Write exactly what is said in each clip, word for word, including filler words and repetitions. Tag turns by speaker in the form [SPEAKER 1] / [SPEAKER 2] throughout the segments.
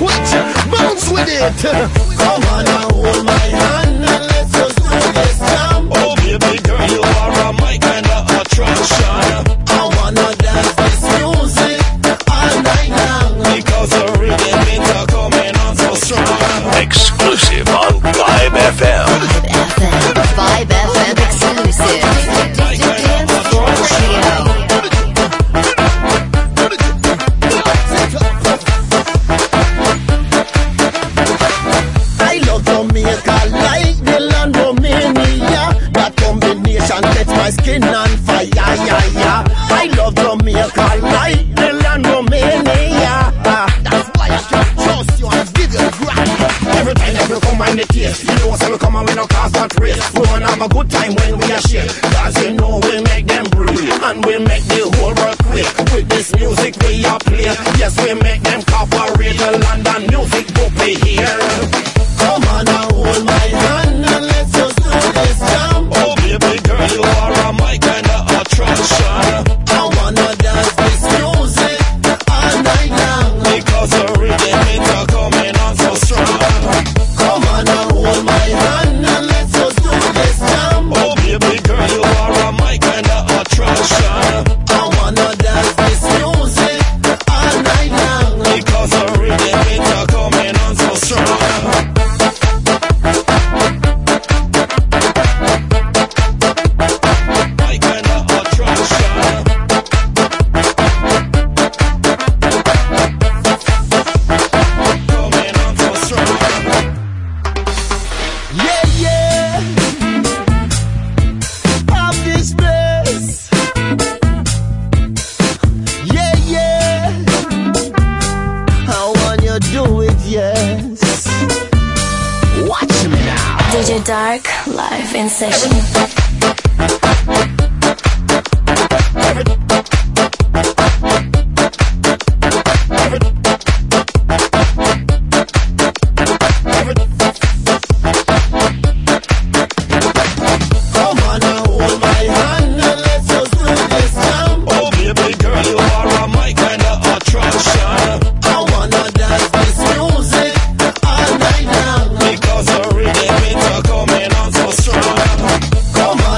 [SPEAKER 1] quit. Bounce with it. Come on now, hold my hand and let's just do this jam.
[SPEAKER 2] Oh baby girl, you are a my kind of attraction.
[SPEAKER 1] I wanna dance this music all night long
[SPEAKER 2] because the rhythm beats are coming on so strong.
[SPEAKER 3] Exclusive on Vibe F M.
[SPEAKER 4] Vibe F M exclusive.
[SPEAKER 1] I love Jamaica like the land Romania. That combination gets my skin on fire. Yeah, yeah. I love Jamaica like the land Romania. That's why I can't trust you and give you the grind. Every time that we come on the taste, you know so we come and we no cause that race. We wanna have a good time when we are share. Cause you know we make them breathe and we make the whole world quake. With this music we are play, yes we make them cooperate. The London music book we hear. Come on now, hold my hand and let's just do this jam.
[SPEAKER 2] Oh baby girl, you are a my kind of attraction.
[SPEAKER 1] I wanna dance this music all night long
[SPEAKER 2] because the rhythm beats are coming on so strong.
[SPEAKER 1] Come on now, hold my hand and let's just do this jam.
[SPEAKER 2] Oh baby girl, you are a my kind of attraction.
[SPEAKER 1] I wanna dance this music all night long
[SPEAKER 2] because the rhythm beats are coming on so strong. My kind of attraction. Coming on so strong.
[SPEAKER 1] Yeah, yeah. Of this place. Yeah, yeah. How want you do it, yes. Watch me now.
[SPEAKER 5] D J Dark live in session.
[SPEAKER 1] Come on now, hold my hand and let's just do this jam.
[SPEAKER 2] Oh baby girl, you are a my kind of attraction.
[SPEAKER 1] I wanna dance this music all night long
[SPEAKER 2] because the rhythm beats are coming on so strong.
[SPEAKER 1] Come on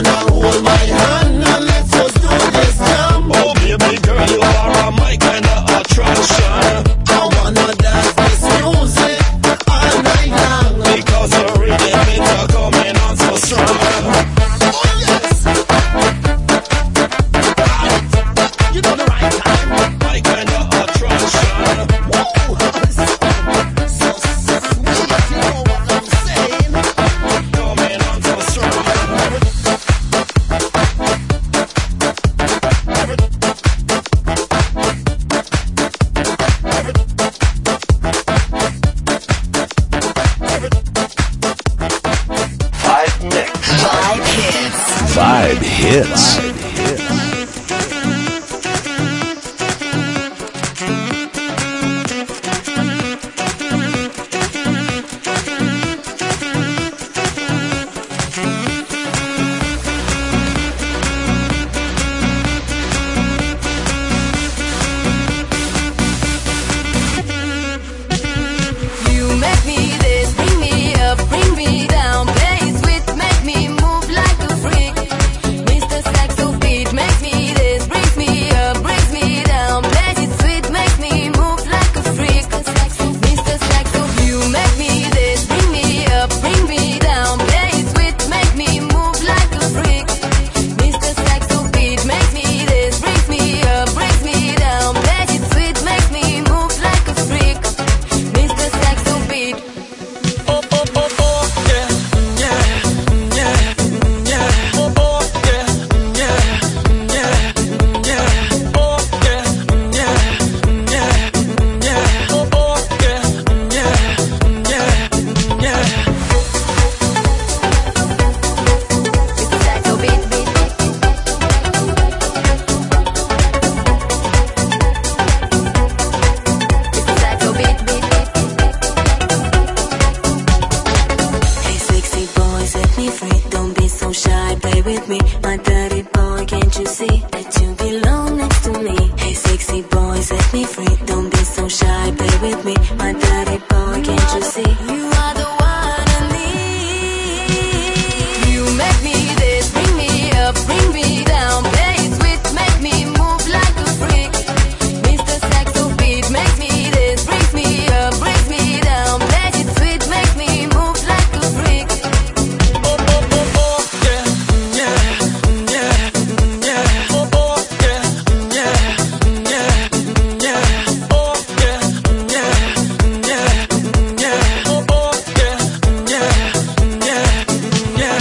[SPEAKER 5] me, my dirty boy, can't you see? You are the one I need. You make me this, bring me up, bring me down, play it sweet, make me move like a freak. Mister Saxo beat makes me this, brings me up, brings me down, play it sweet, make me move like a freak.
[SPEAKER 2] Oh, oh, oh, oh, yeah, yeah, yeah, yeah. Oh, oh, yeah, yeah, yeah, yeah. Oh, yeah, yeah, yeah, yeah. Oh, oh, yeah, yeah, yeah, yeah,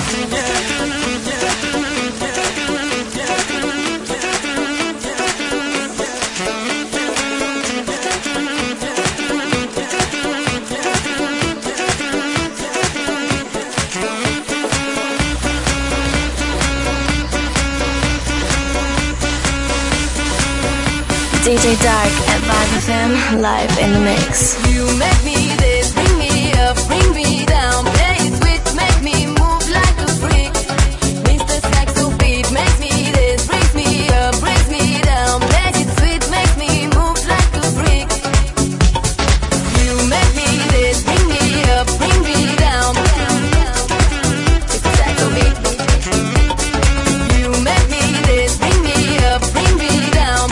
[SPEAKER 5] D J Dark at Vibe F M, live in the mix. You make me this, bring me up, bring me down, play it sweet, make me move like a freak. Mister Saxo beat makes me this, brings me up, brings me down, play it sweet, make me move like a freak. You make me this, bring me up, bring me down. Mister Saxo beat. You make me this, bring me up, bring me down.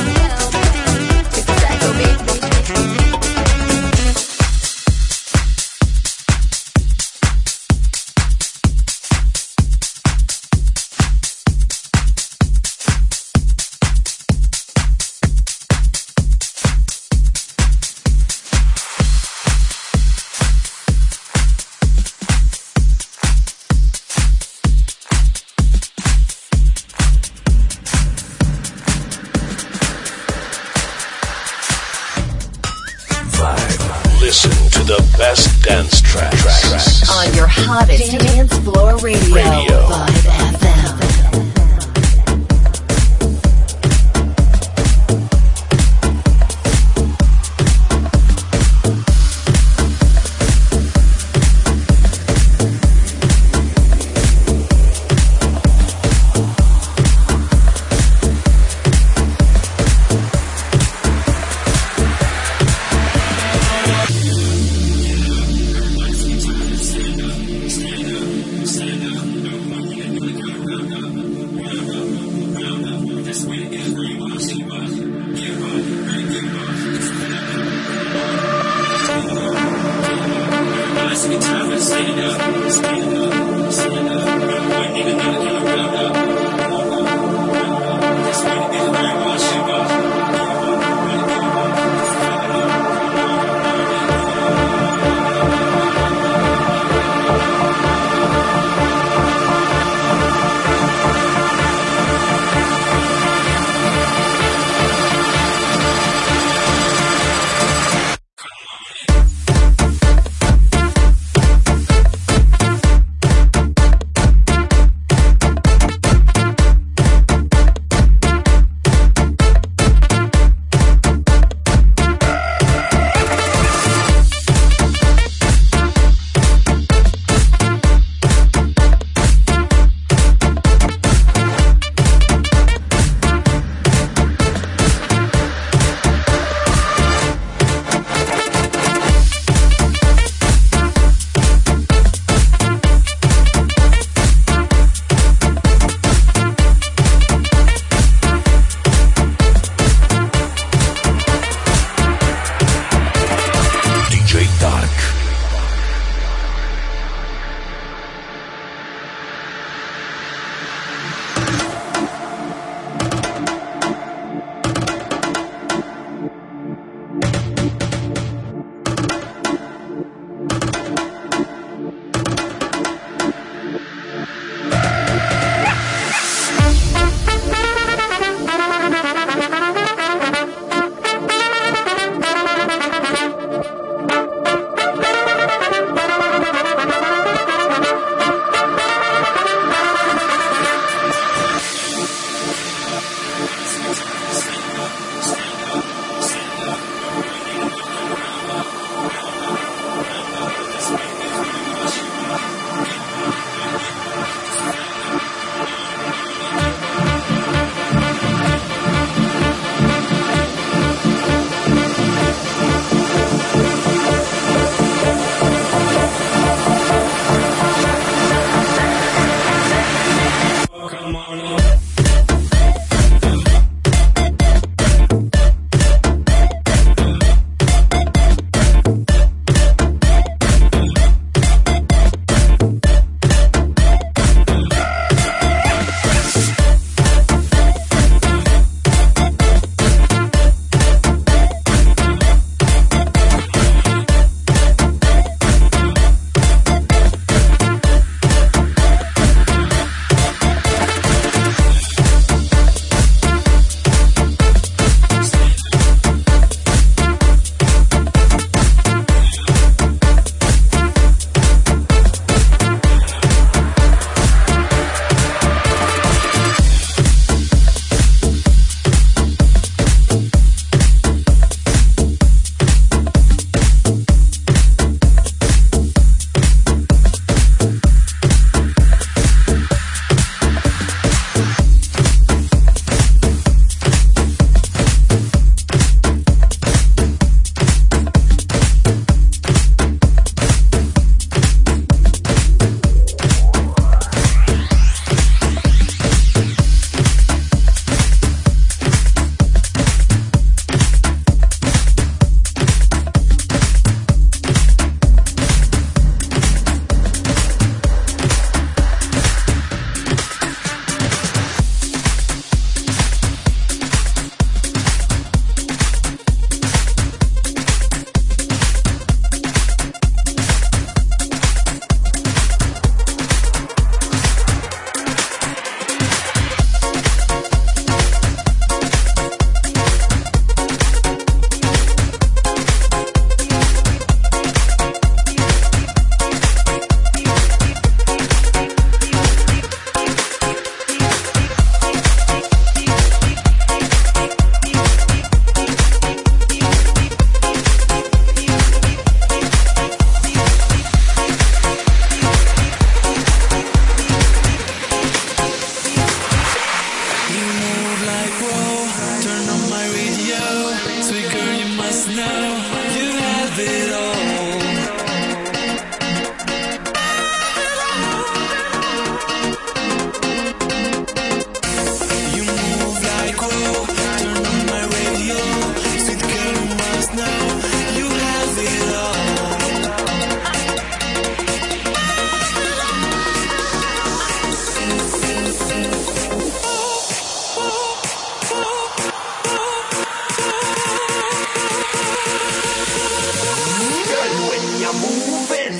[SPEAKER 3] Listen to the best dance tracks
[SPEAKER 4] On your hottest dance floor radio,
[SPEAKER 3] Radio.
[SPEAKER 4] Vibe F M.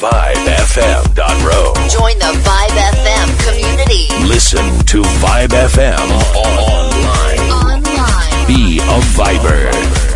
[SPEAKER 3] vibe f m dot ro.
[SPEAKER 4] Join the Vibe F M community.
[SPEAKER 3] Listen to Vibe F M online.
[SPEAKER 4] Online.
[SPEAKER 3] Be a Viber.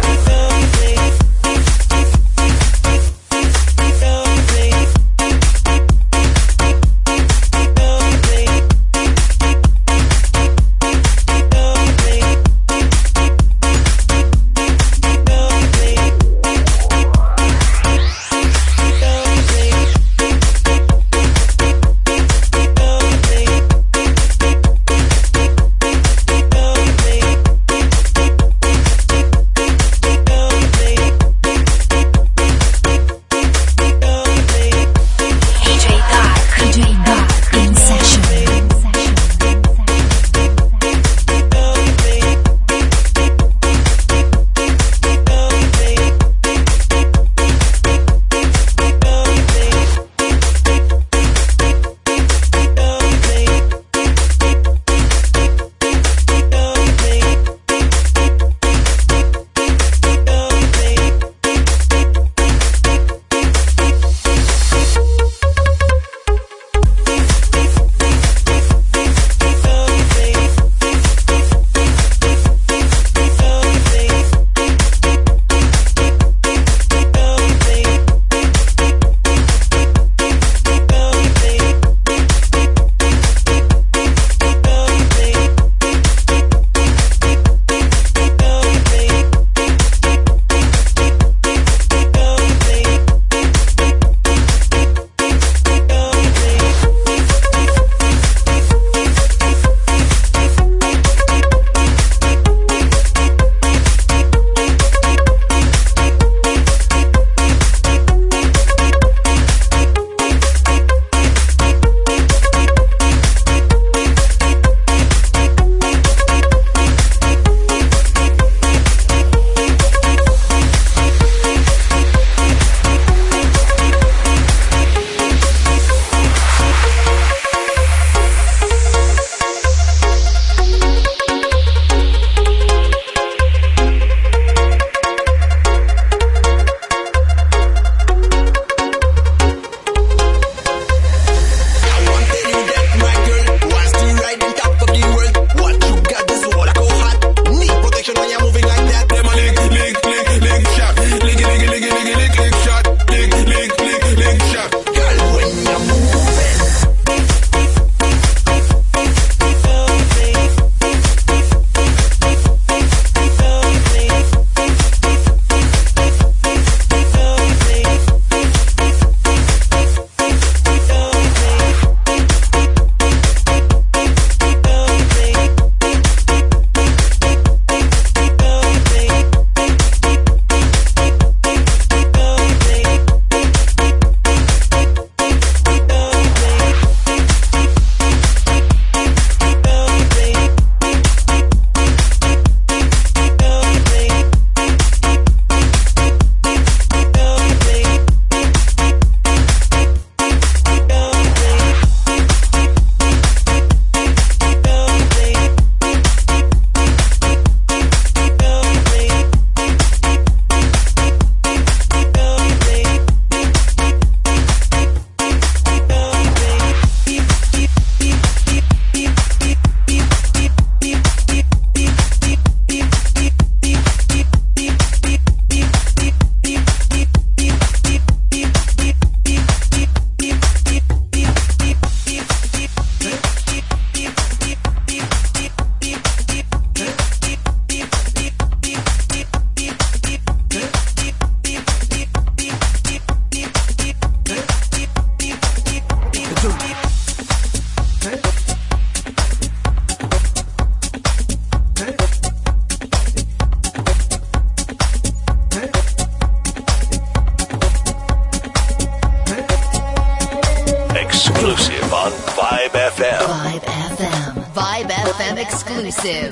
[SPEAKER 3] Exclusive on Vibe F M.
[SPEAKER 4] Vibe F M. Vibe F M exclusive.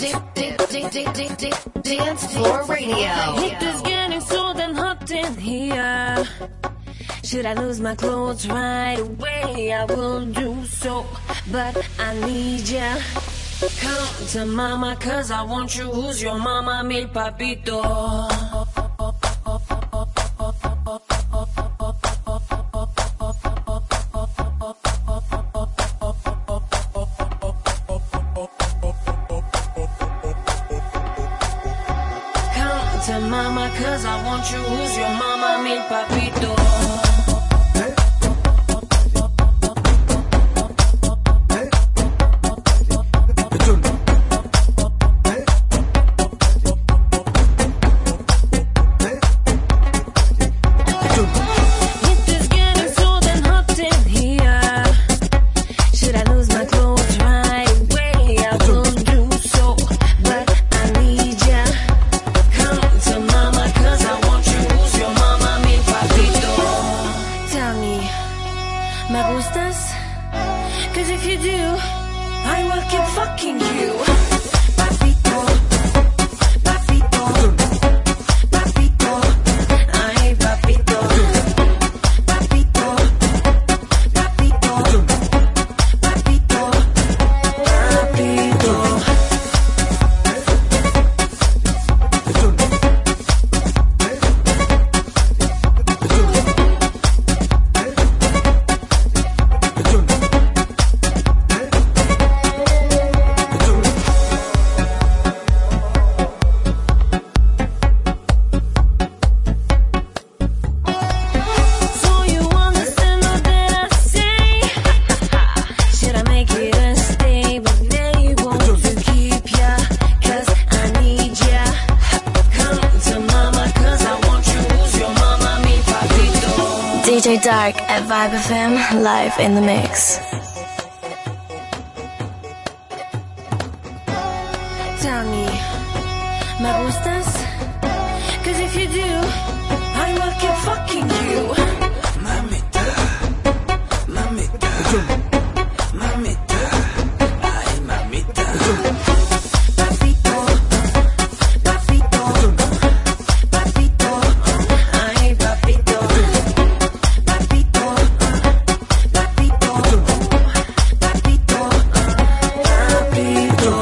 [SPEAKER 4] Dance Floor Radio.
[SPEAKER 6] It is getting so damn hot in here. Should I lose my clothes right away? I will do so, but I need ya. Come to mama, cause I want you. Who's your mama? Mi papito. want you. Who's your mama, mi papito?
[SPEAKER 5] D J Dark at Vibe F M, live in the mix.
[SPEAKER 6] Tell me, ¿me gustas? Cause if you do, I will keep fucking you.
[SPEAKER 2] Mamita, mamita, mamita, ay mamita.
[SPEAKER 6] Papito, papito, papito, ay papito. Papito, papito, papito, papito.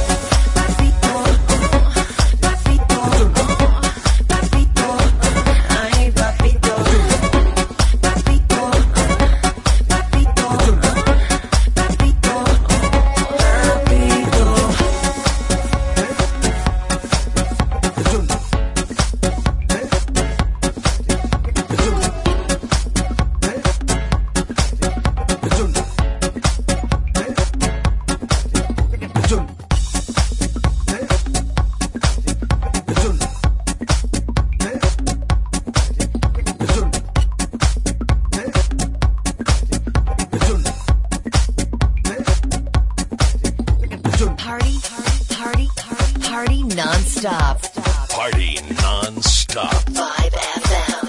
[SPEAKER 4] Party, party, party, party non-stop.
[SPEAKER 3] Party non-stop.
[SPEAKER 4] Vibe F M.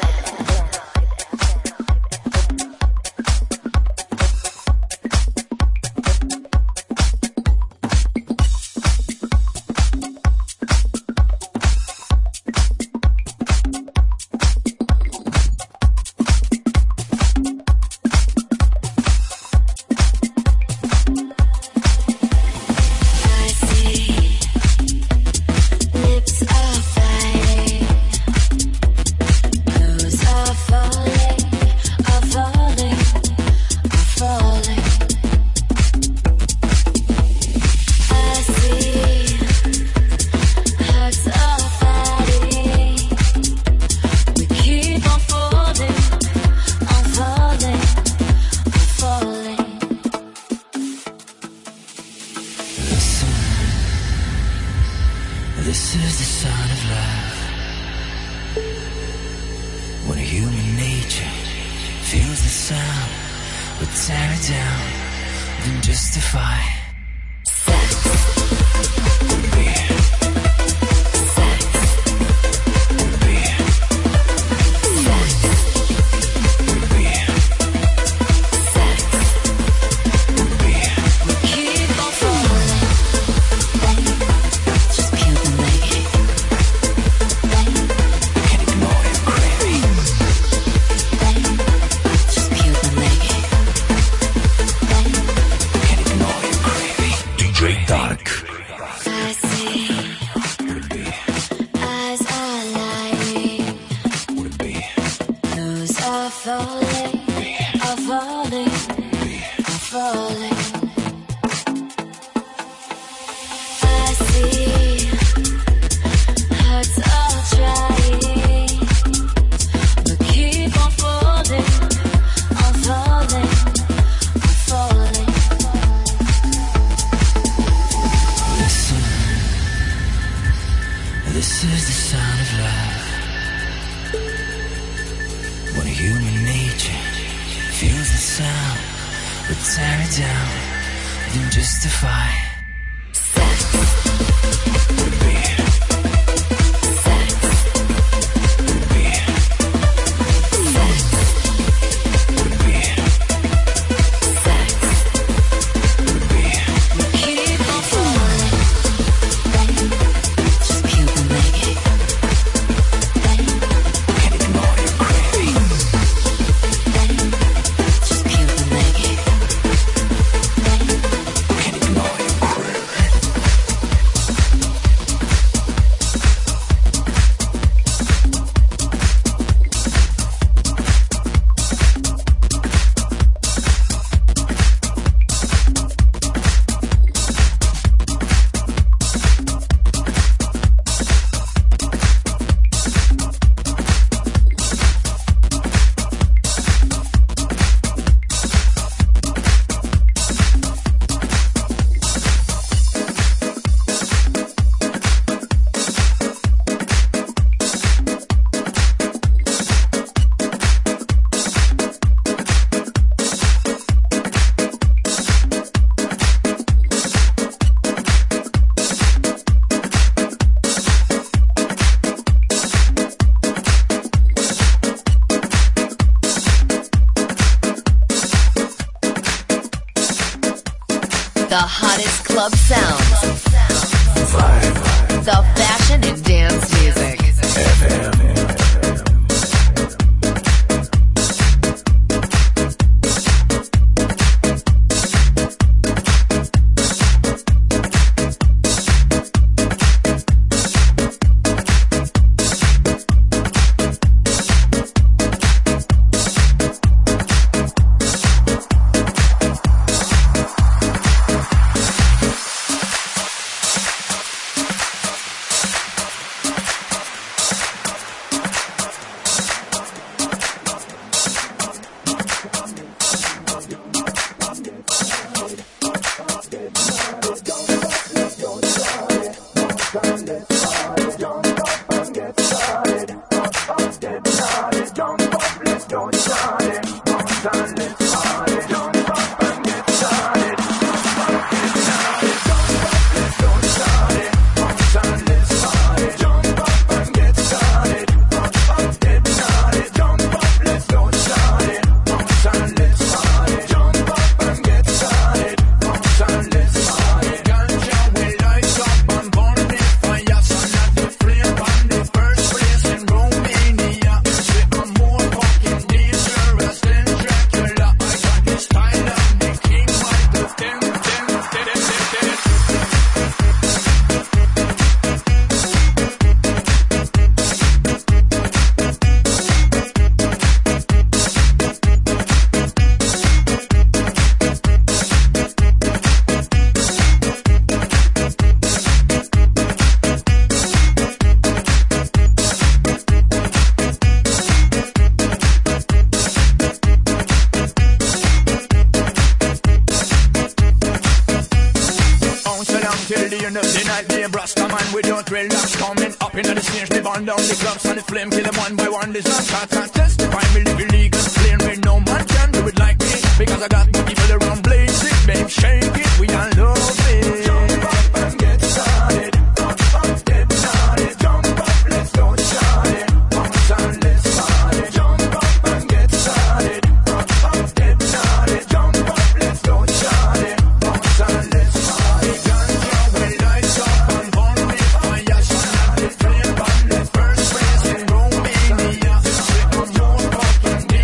[SPEAKER 5] Lips are fighting,
[SPEAKER 2] tear it down, then justify. Fuse the sound, but tear it down, then justify. Sex. The beat. Sex. The beat. Sex. The beat. Sex. The beat. Keep on falling. Just keep on making. Can't ignore your craving. Just keep on making. Can't ignore your craving.
[SPEAKER 4] The hottest club sounds. The fashion and dance music.
[SPEAKER 3] F M.
[SPEAKER 7] Till the end of the night, the Nebraska man, we don't relax. Coming up in the stage, they burn down the clubs and the flame, kill them one by one. This not start and testify, me live illegal, playing with no man can do it like me. Because I got money for the run, blaze it, babe, shake it, we all love it. Jump up and get started, up, up, get started. Jump up, let's go started, bounce and let's party. Jump up and get started, up, up, get started. Jump up, let's go started, bounce and let's party. Romania, I'm more fucking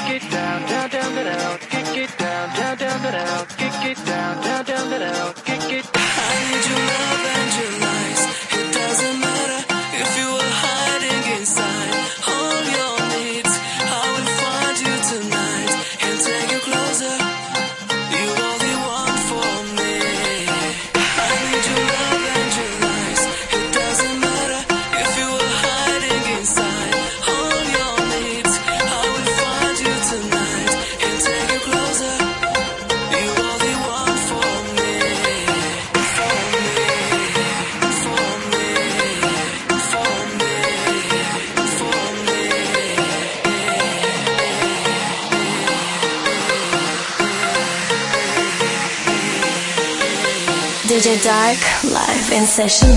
[SPEAKER 2] kick it down, down, down, down, down, kick it down, down, down, down, down, kick it down, down, down, down, down, kick it. I need your love and your lies. It doesn't matter if you were hiding inside all your needs. I will find you tonight and take you closer. You are the one for me. I need your love and your lies. It doesn't matter if you were hiding inside all your needs. I will find you tonight and take you closer. You are the one for me, for me, for me, for me, for me.
[SPEAKER 5] D J Dark, live in session.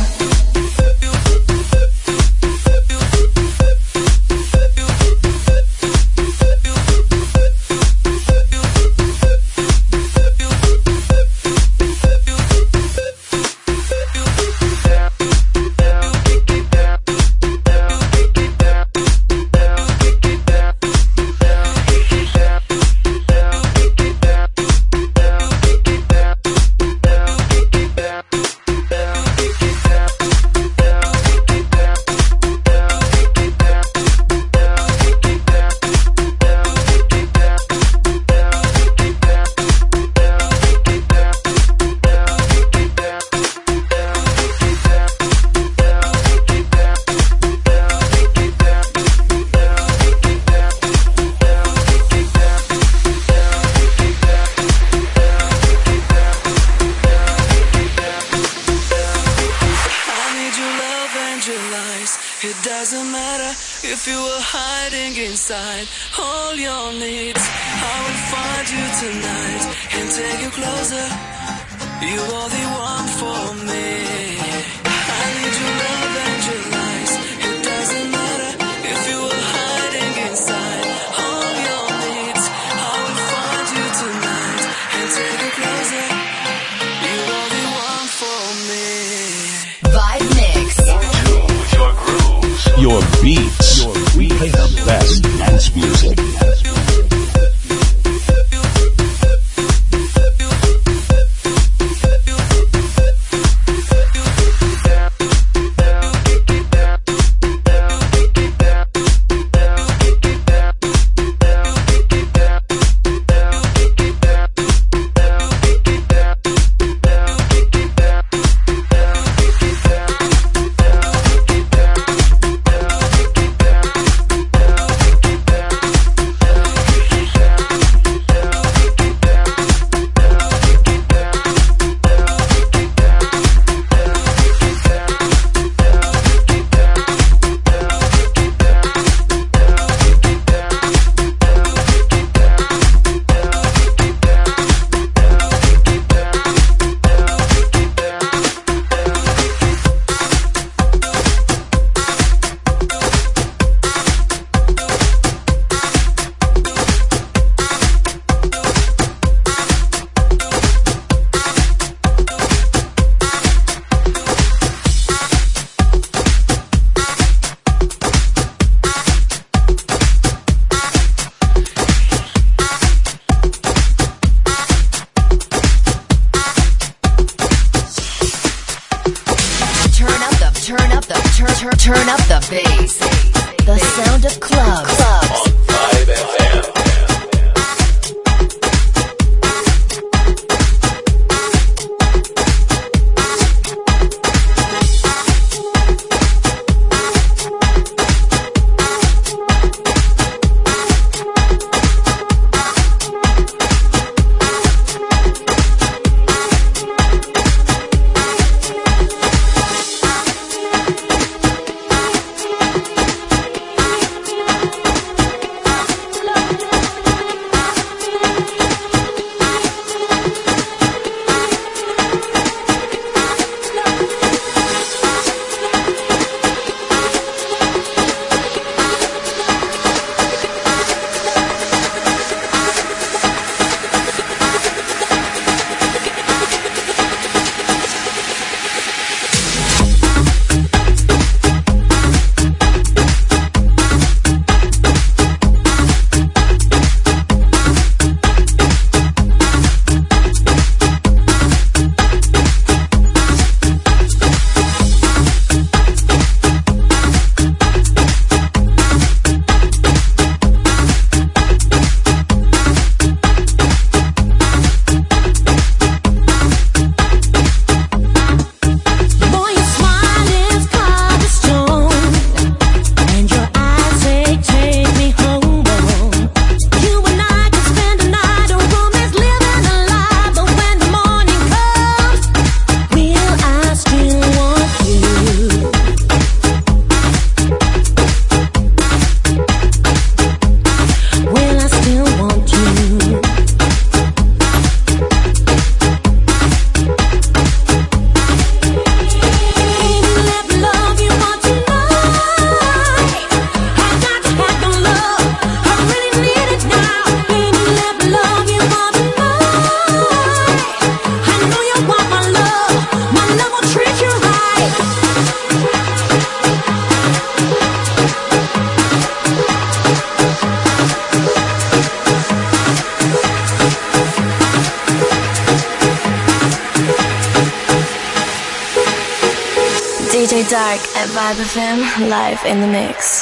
[SPEAKER 2] It doesn't matter if you were hiding inside all your needs. I will find you tonight and take you closer. You are the one for me. I need your love and your lies. It doesn't matter if you were hiding inside all your needs. I will find you tonight and take you closer. You are the one for me.
[SPEAKER 4] Vibe Mix.
[SPEAKER 3] Your grooves,
[SPEAKER 8] Your beats.
[SPEAKER 3] your
[SPEAKER 8] We play the best dance music.
[SPEAKER 4] Turn up the bass. The sound of clubs.
[SPEAKER 3] on Vibe F M.
[SPEAKER 5] We'll be right back.
[SPEAKER 6] Dark at Vibe F M, live in the mix.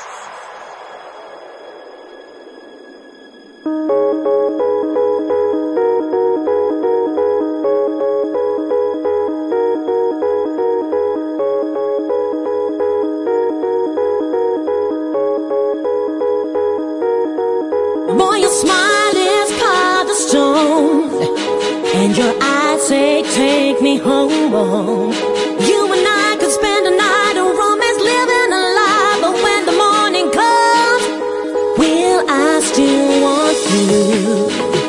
[SPEAKER 9] Boy, your smile is carved of stone, and your eyes say, take me home. You and I could spend a night of romance, living alive. But when the morning comes, will I still want you?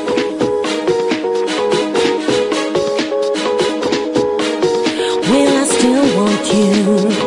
[SPEAKER 9] Will I still want you?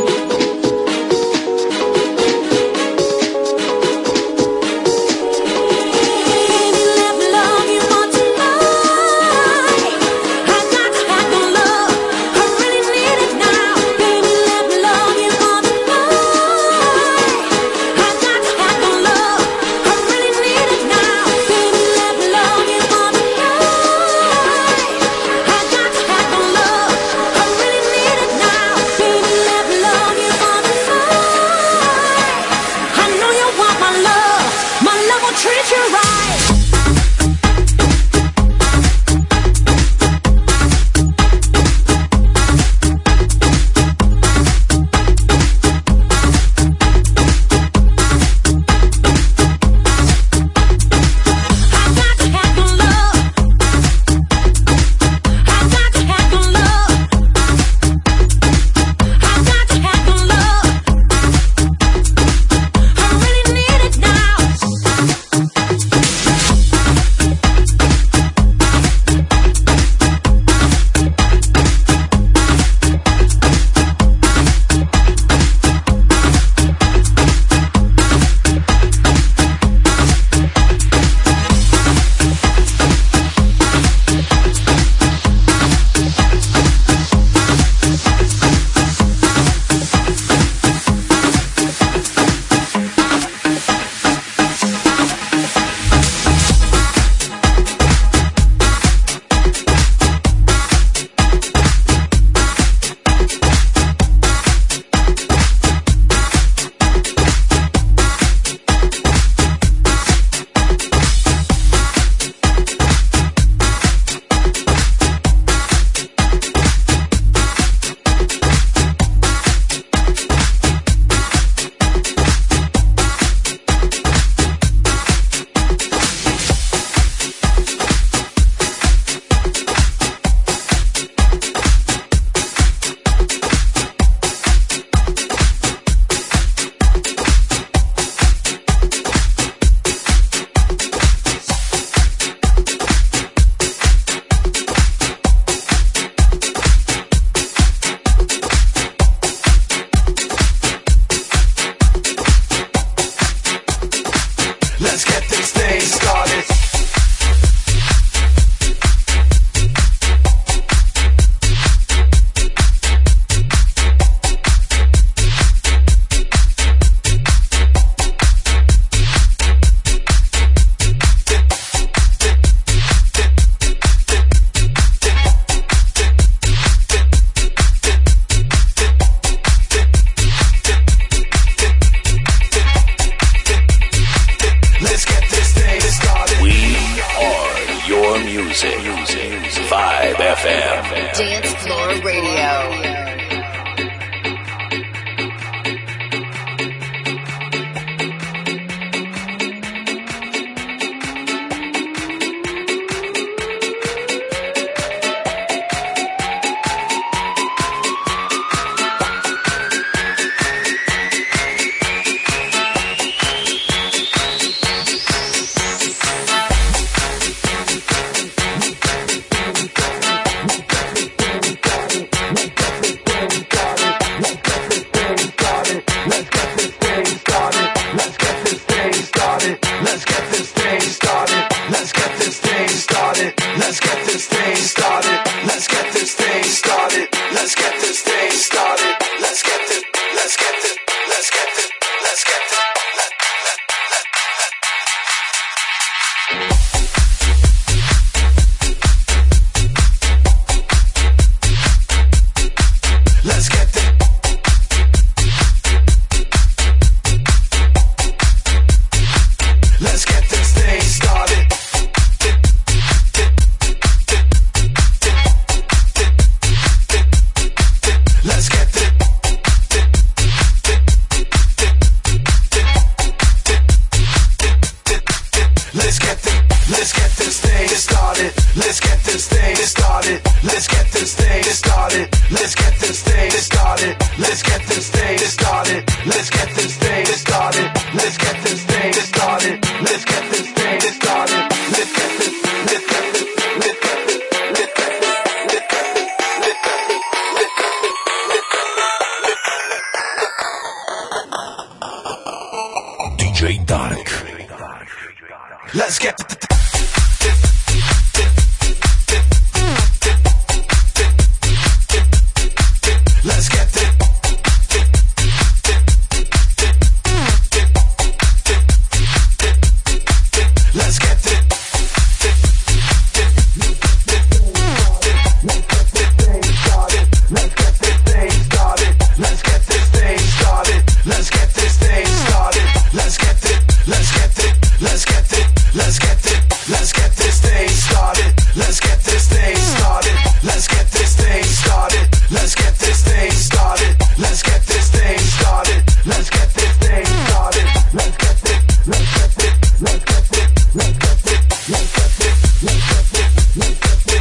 [SPEAKER 3] Vibe F M.
[SPEAKER 4] Dance Floor Radio.
[SPEAKER 7] Let's get this thing started. Let's get this thing started. Let's get this thing started. Let's get this thing started. Let's get this thing started. Let's get this thing started. Let's get this thing started. Let's get this thing started. Let's get this. Let's get this. Let's get this. Let's get this.
[SPEAKER 3] D J Dark.
[SPEAKER 7] Let's get the Let's get the Let's get the Let's get this thing started. Let's get this thing started. Let's get this thing started. Let's get it. Let's get it. Let's get it. Let's get it. Let's get this thing started. Let's get this thing started. Let's get this thing started. Let's get this thing started. Let's get this thing started. Let's get this thing started. Let's get it. Let's get it. Let's get it. Let's get it. Let's get it. Let's get it. Let's get it.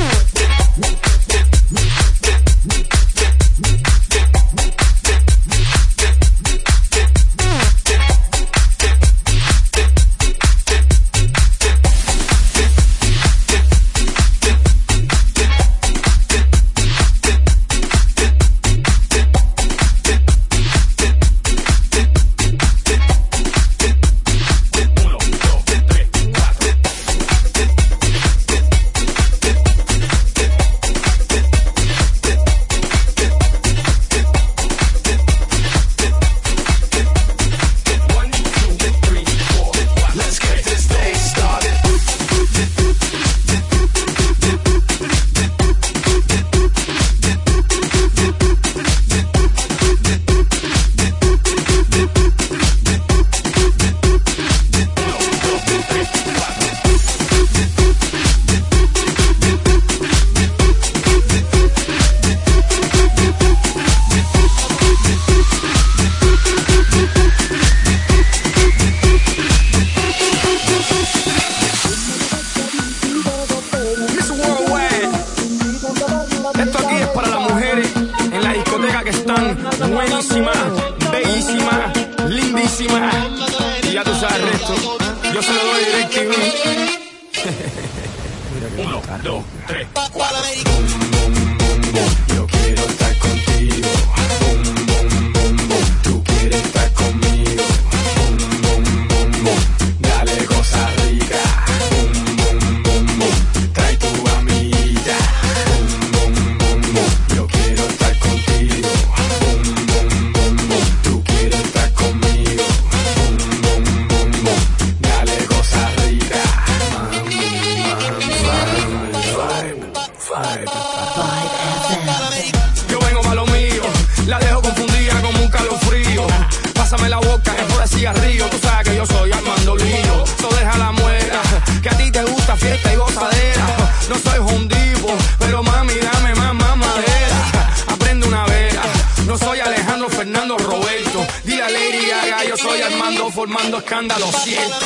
[SPEAKER 10] Formando escándalo, siento.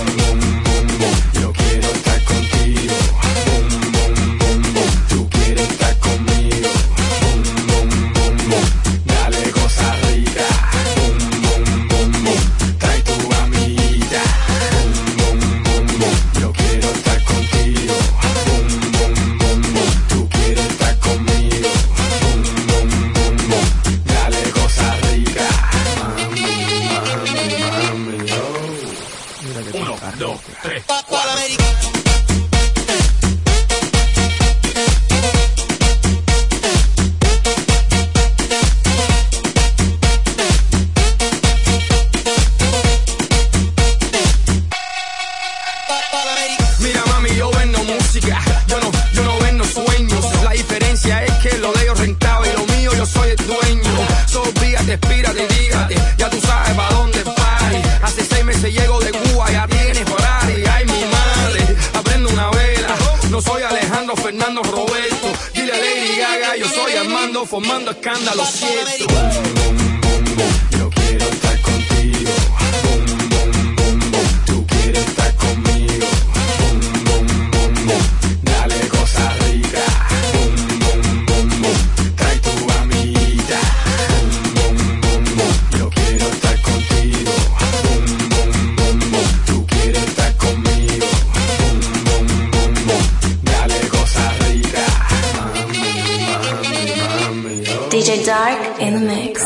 [SPEAKER 7] Yo quiero estar contigo. Tú quieres estar conmigo. Dale cosa rica. Trae tu amiguita. Yo quiero estar contigo. Tú quieres estar conmigo. Dale cosa rica.
[SPEAKER 10] Uno, dos, tres.
[SPEAKER 7] Mira mami, yo vendo música, yo no, yo no vendo sueños. La diferencia es que lo de ellos rentaba y lo mío yo soy el dueño. So fíjate, espírate, dígate, ya tú sabes pa' dónde party. Hace seis meses llego de Cuba, ya tienes Ferrari. Ay mi madre, aprendo una vela. No soy Alejandro, Fernando, Roberto. Dile a Lady Gaga, yo soy Armando, formando escándalo, cierto. Yo quiero estar contigo. Tú quieres estar conmigo.
[SPEAKER 6] in the mix.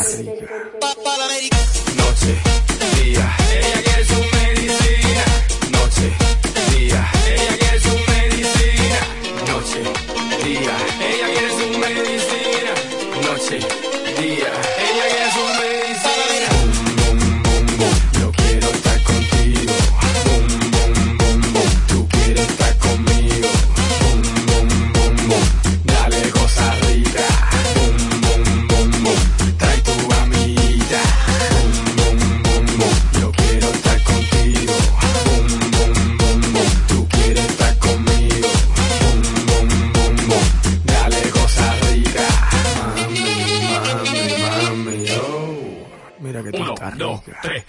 [SPEAKER 10] Noche, día, ella quiere su medicina. Noche, día, ella quiere su medicina. Noche, día, ella quiere su medicina. Noche, día, ella quiere su medicina. Boom, boom, boom, boom, yo quiero estar contigo. Boom, boom, boom, boom, tú quieres estar conmigo. Boom, boom, boom, boom, dale cosa rica. Boom, boom, boom, boom, trae tu amiguita. Boom, boom, boom, boom, yo quiero estar contigo. Boom, boom, boom, boom, tú quieres estar conmigo. Boom, boom, boom, boom, dale cosa rica. Mami, mami, mami, oh. Mira que tú
[SPEAKER 2] Uno,
[SPEAKER 10] estás
[SPEAKER 2] dos,
[SPEAKER 10] rica.
[SPEAKER 2] tres.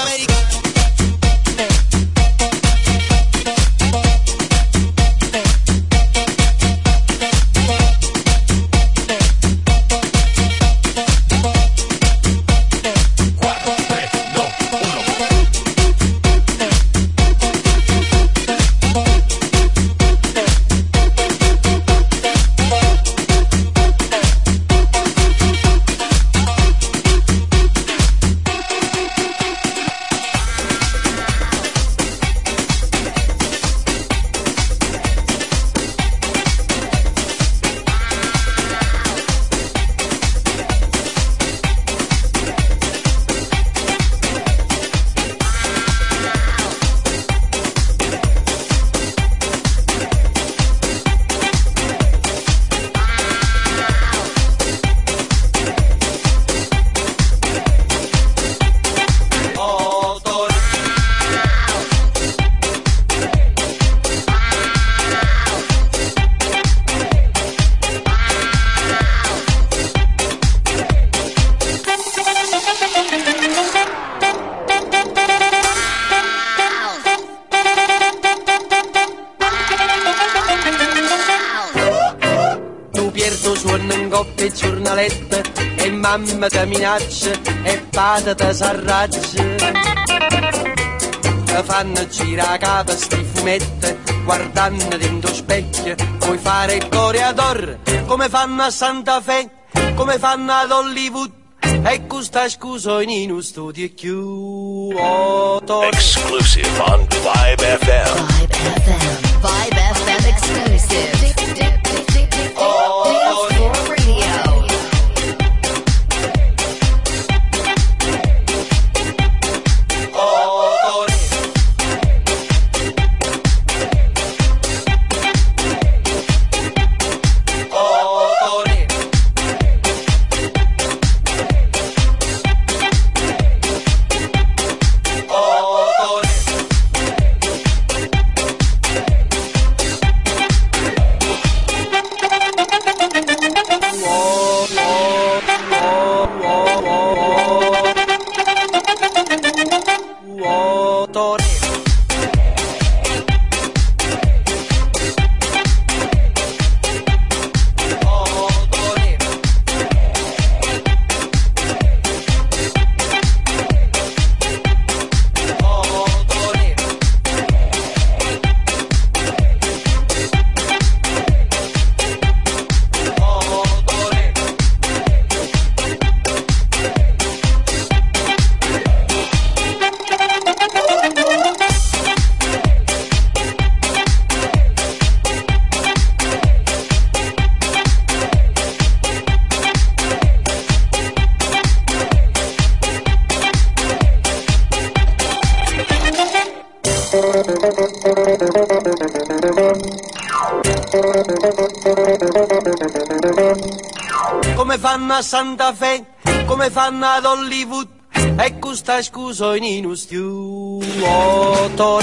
[SPEAKER 11] E mamma ti minaccia e padre ti s'arraggia. Ti fanno girare a capo sti fumetti, guardando dentro specchio. Puoi fare il coreador come fanno a Santa Fe, come fanno ad Hollywood. E questa scusa in uno studio più otto.
[SPEAKER 3] Exclusive on Vibe F M.
[SPEAKER 4] Vibe F M. Vibe F M exclusive.
[SPEAKER 11] Oh,
[SPEAKER 4] Dance Floor Radio.
[SPEAKER 11] Come fanno a Santa Fe, come fanno ad Hollywood. E questa scusa in uno studio.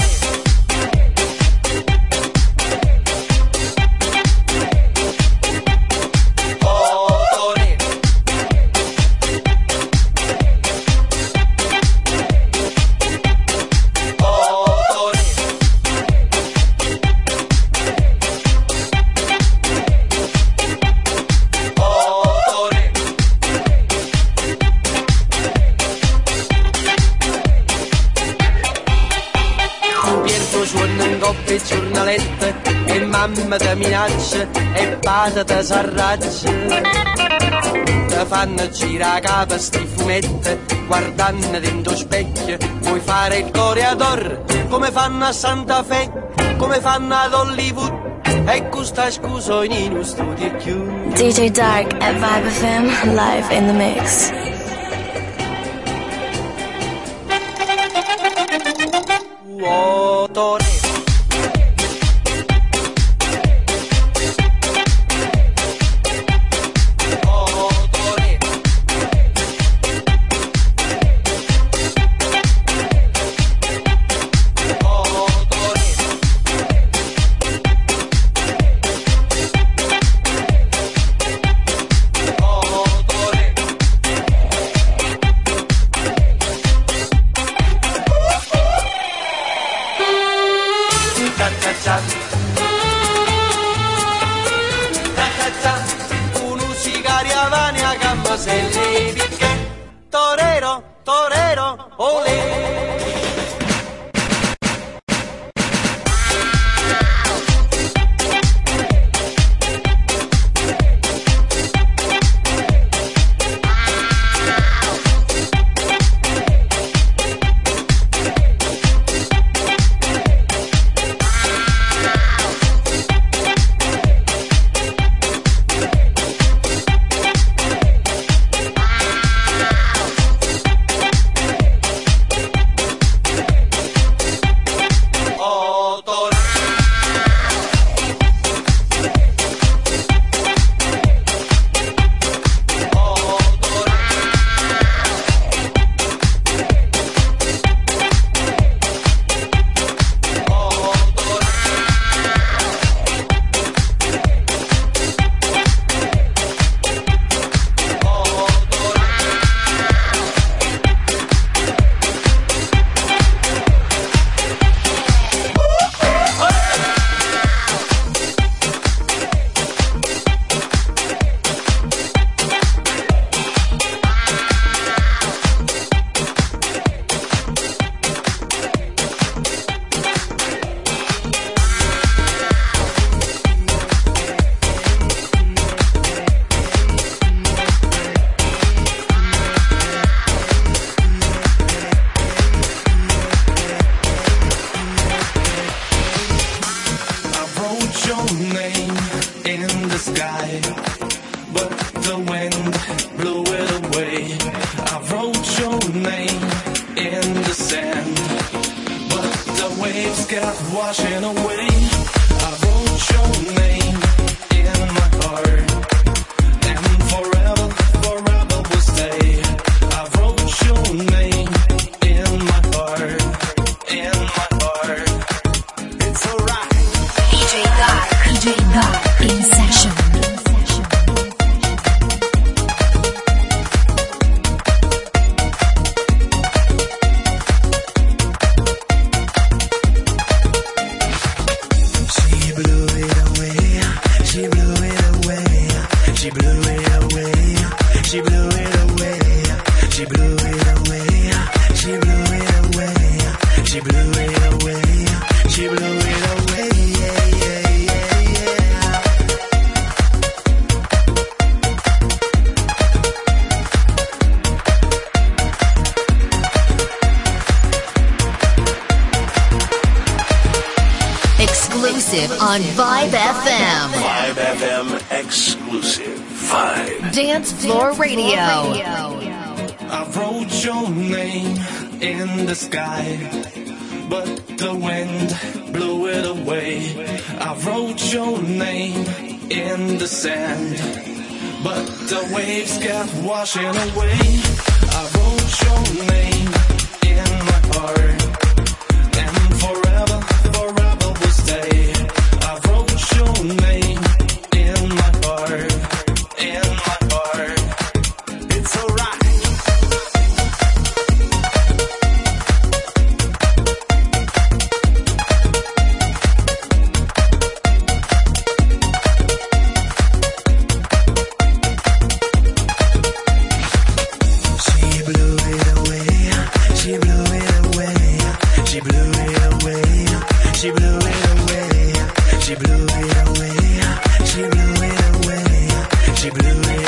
[SPEAKER 11] Giornalette e mamma ti minaccia e padre ti s'arraggia. Ti come fanno gira capo sti fumetti, guardando dentro specchio, vuoi fare il coreador, come fanno a Santa Fe, come fanno ad Hollywood, e questa scusa in uno studio chiuso.
[SPEAKER 5] D J Dark at Vibe F M, live in the mix.
[SPEAKER 11] Oh, torero. Torero, torero, olè.
[SPEAKER 4] On Vibe F M.
[SPEAKER 3] Vibe F M exclusive. Vibe.
[SPEAKER 4] Dance Floor Radio.
[SPEAKER 12] I wrote your name in the sky, but the wind blew it away. I wrote your name in the sand, but the waves kept washing away. I wrote your name in my heart, and forever, forever will stay. I wrote your name in my heart, in my heart. It's alright. She blew it away. She blew it away. She blew it away. She blew it away. She blew it away. She blew it away. She blew it